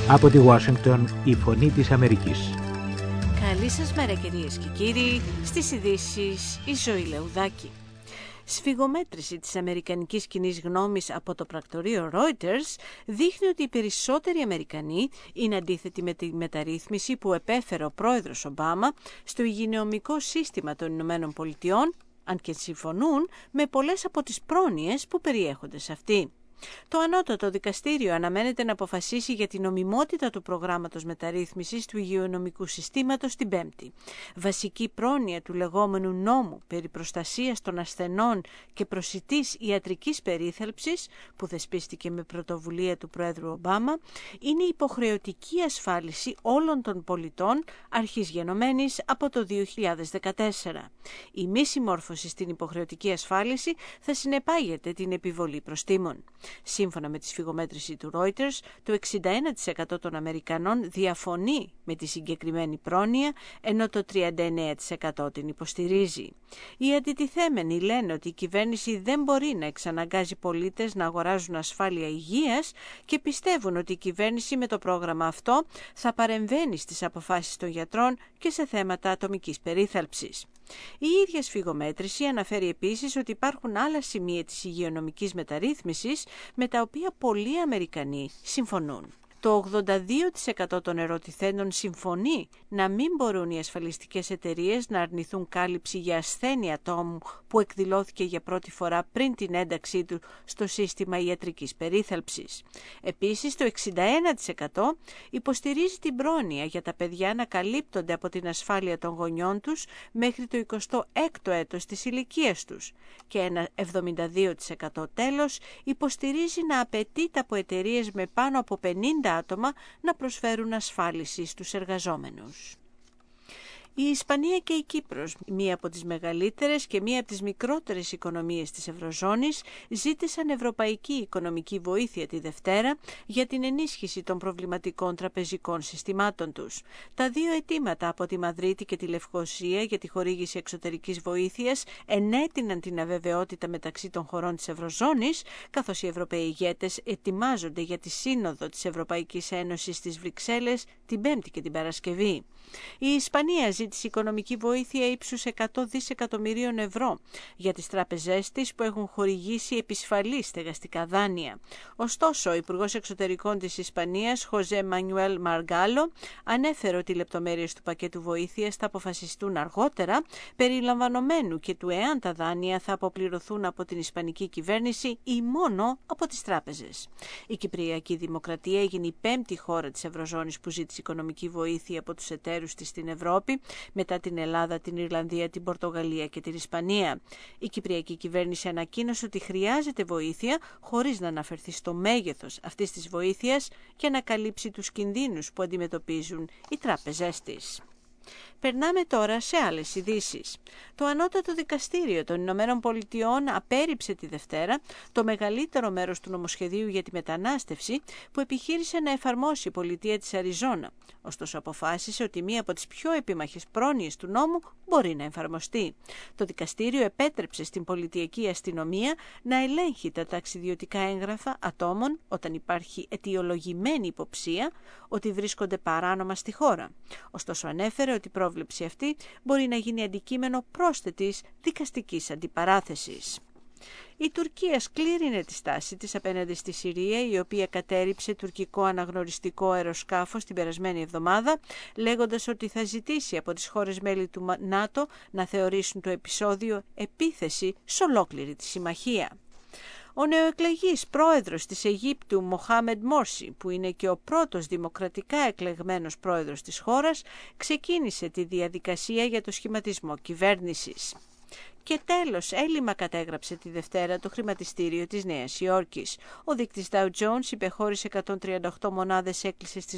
Από τη Ουάσιγκτον, η Φωνή της Αμερικής. Καλή σας μέρα κυρίες και κύριοι, στις ειδήσεις η Ζωή Λεουδάκη. Σφυγομέτρηση της αμερικανικής κοινής γνώμης από το πρακτορείο Reuters δείχνει ότι οι περισσότεροι Αμερικανοί είναι αντίθετοι με τη μεταρρύθμιση που επέφερε ο πρόεδρος Ομπάμα στο υγειονομικό σύστημα των Ηνωμένων Πολιτειών, αν και συμφωνούν με πολλές από τις πρόνοιες που περιέχονται σε αυτή. Το ανώτατο δικαστήριο αναμένεται να αποφασίσει για την νομιμότητα του προγράμματος μεταρρύθμισης του υγειονομικού συστήματος την Πέμπτη. Βασική πρόνοια του λεγόμενου νόμου περί προστασίας των ασθενών και προσιτής ιατρικής περίθαλψης, που θεσπίστηκε με πρωτοβουλία του Πρόεδρου Ομπάμα, είναι η υποχρεωτική ασφάλιση όλων των πολιτών αρχής γενομένης από το 2014. Η μη συμμόρφωση στην υποχρεωτική ασφάλιση θα συνεπάγεται την επιβολή προστίμων. Σύμφωνα με τη σφυγομέτρηση του Reuters, το 61% των Αμερικανών διαφωνεί με τη συγκεκριμένη πρόνοια, ενώ το 39% την υποστηρίζει. Οι αντιτιθέμενοι λένε ότι η κυβέρνηση δεν μπορεί να εξαναγκάζει πολίτες να αγοράζουν ασφάλεια υγείας και πιστεύουν ότι η κυβέρνηση με το πρόγραμμα αυτό θα παρεμβαίνει στις αποφάσεις των γιατρών και σε θέματα ατομικής περίθαλψης. Η ίδια σφυγομέτρηση αναφέρει επίσης ότι υπάρχουν άλλα σημεία της υγειονομικής μεταρρύθμισης με τα οποία πολλοί Αμερικανοί συμφωνούν. Το 82% των ερωτηθέντων συμφωνεί να μην μπορούν οι ασφαλιστικές εταιρείες να αρνηθούν κάλυψη για ασθένεια ατόμου που εκδηλώθηκε για πρώτη φορά πριν την ένταξή του στο σύστημα ιατρικής περίθαλψης. Επίσης, το 61% υποστηρίζει την πρόνοια για τα παιδιά να καλύπτονται από την ασφάλεια των γονιών τους μέχρι το 26ο έτος της ηλικίας τους και ένα 72% τέλος υποστηρίζει να απαιτείται από εταιρείες με πάνω από 50 άτομα να προσφέρουν ασφάλιση στους εργαζόμενους. Η Ισπανία και η Κύπρος, μία από τις μεγαλύτερες και μία από τις μικρότερες οικονομίες της Ευρωζώνης, ζήτησαν ευρωπαϊκή οικονομική βοήθεια τη Δευτέρα για την ενίσχυση των προβληματικών τραπεζικών συστημάτων τους. Τα δύο αιτήματα από τη Μαδρίτη και τη Λευκοσία για τη χορήγηση εξωτερικής βοήθειας ενέτειναν την αβεβαιότητα μεταξύ των χωρών της Ευρωζώνης, καθώς οι Ευρωπαίοι ηγέτες ετοιμάζονται για τη Σύνοδο της Ευρωπαϊκής Ένωσης στις Βρυξέλλες την Πέμπτη και την Παρασκευή. Η Ισπανία ζήτησε οικονομική βοήθεια ύψους 100 δισεκατομμυρίων ευρώ για τις τράπεζές της που έχουν χορηγήσει επισφαλή στεγαστικά δάνεια. Ωστόσο, ο Υπουργός Εξωτερικών της Ισπανίας, Χωζέ Μανιουέλ Μαργκάλο, ανέφερε ότι οι λεπτομέρειες του πακέτου βοήθειας θα αποφασιστούν αργότερα, περιλαμβανομένου και του εάν τα δάνεια θα αποπληρωθούν από την Ισπανική κυβέρνηση ή μόνο από τις τράπεζες. Η Κυπριακή Δημοκρατία έγινε η πέμπτη χώρα της Ευρωζώνης που ζήτησε οικονομική βοήθεια από τους εταίρους της στην Ευρώπη, μετά την Ελλάδα, την Ιρλανδία, την Πορτογαλία και την Ισπανία. Η Κυπριακή κυβέρνηση ανακοίνωσε ότι χρειάζεται βοήθεια χωρίς να αναφερθεί στο μέγεθος αυτής της βοήθειας και να καλύψει τους κινδύνους που αντιμετωπίζουν οι τράπεζές της. Περνάμε τώρα σε άλλες ειδήσεις. Το Ανώτατο Δικαστήριο των Ηνωμένων Πολιτειών απέρριψε τη Δευτέρα το μεγαλύτερο μέρος του νομοσχεδίου για τη μετανάστευση που επιχείρησε να εφαρμόσει η πολιτεία της Αριζόνα. Ωστόσο αποφάσισε ότι μία από τις πιο επίμαχες πρόνοιες του νόμου μπορεί να εφαρμοστεί. Το δικαστήριο επέτρεψε στην πολιτιακή αστυνομία να ελέγχει τα ταξιδιωτικά έγγραφα ατόμων όταν υπάρχει αιτιολογημένη υποψία ότι βρίσκονται παράνομα στη χώρα. Ωστόσο ανέφερε ότι η πρόβλεψη αυτή μπορεί να γίνει αντικείμενο πρόσθετης δικαστικής αντιπαράθεσης. Η Τουρκία σκλήρινε τη στάση της απέναντι στη Συρία, η οποία κατέρριψε τουρκικό αναγνωριστικό αεροσκάφος την περασμένη εβδομάδα, λέγοντας ότι θα ζητήσει από τις χώρες μέλη του ΝΑΤΟ να θεωρήσουν το επεισόδιο επίθεση σε ολόκληρη τη συμμαχία. Ο νεοεκλεγής πρόεδρος της Αιγύπτου, Μοχάμεντ Μόρσι, που είναι και ο πρώτος δημοκρατικά εκλεγμένος πρόεδρος της χώρας, ξεκίνησε τη διαδικασία για το σχηματισμό κυβέρνησης. Και τέλος, έλλειμμα κατέγραψε τη Δευτέρα το χρηματιστήριο της Νέας Υόρκης. Ο δείκτης Dow Jones υπεχώρησε 138 μονάδες, έκλεισε στις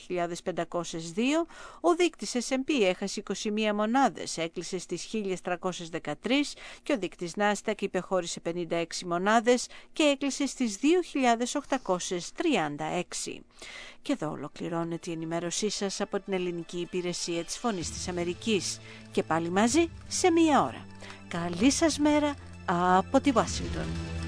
12.502. Ο δείκτης S&P έχασε 21 μονάδες, έκλεισε στις 1.313 και ο δείκτης Nasdaq υπεχώρησε 56 μονάδες και έκλεισε στις 2.836. Και εδώ ολοκληρώνεται η ενημέρωσή σας από την Ελληνική Υπηρεσία της Φωνής της Αμερικής. Και πάλι μαζί σε μία ώρα. Καλή σας μέρα από τη Ουάσιγκτον.